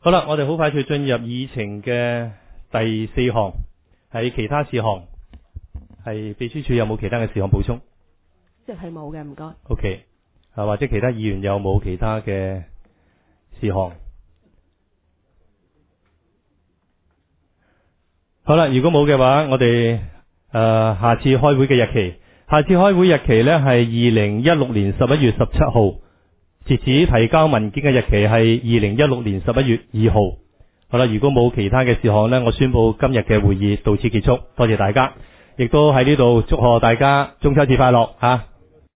好啦，我哋好快就進入議程嘅第4項，係其他事項。係秘書處有冇其他嘅事項補充？ 即係冇嘅，唔該。 OK， 或者其他議員有冇其他嘅事項？好啦，如果冇嘅話，我哋下次開會嘅日期，下次開會日期呢係2016年11月17號，截止提交文件嘅日期係2016年11月2號。好啦，如果冇其他嘅事項呢，我宣布今日嘅會議到此結束。多謝大家，亦都喺呢度祝賀大家中秋節快樂吓。